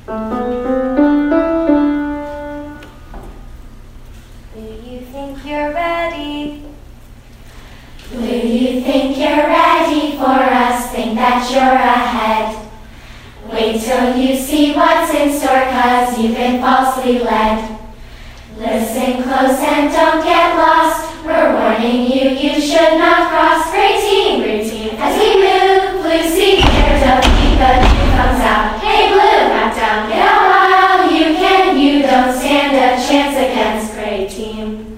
you think you're ready? Do you think you're ready for us? Think that you're ahead. Wait till you see what's in store, 'cause you've been falsely led. Listen close and don't get lost. We're warning you, you should not cross. Great team, as we move. Blue sea, there's a peak, the truth comes out. Hey blue, back down, get out while you can. You don't stand a chance against gray team.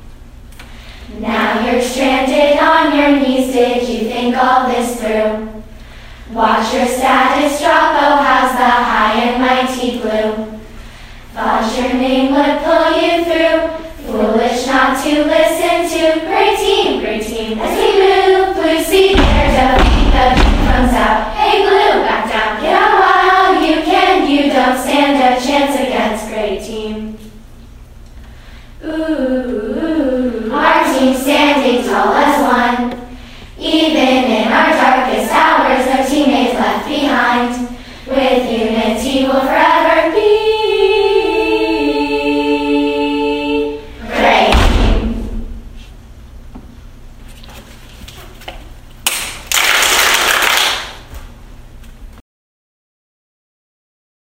Now you're stranded on your knees. Did you think all this through? Watch your status drop. Oh, how's the high and mighty blue? Thought your name would pull you through. Foolish not to listen to. Great team, as we move. Blue sea, there's a beat, the truth comes out. Hey blue, back down, get out while you can. You don't stand a chance against gray team. Ooh, our team standing tall as one. Even in our darkest hours, our teammates left behind. With unity we'll forever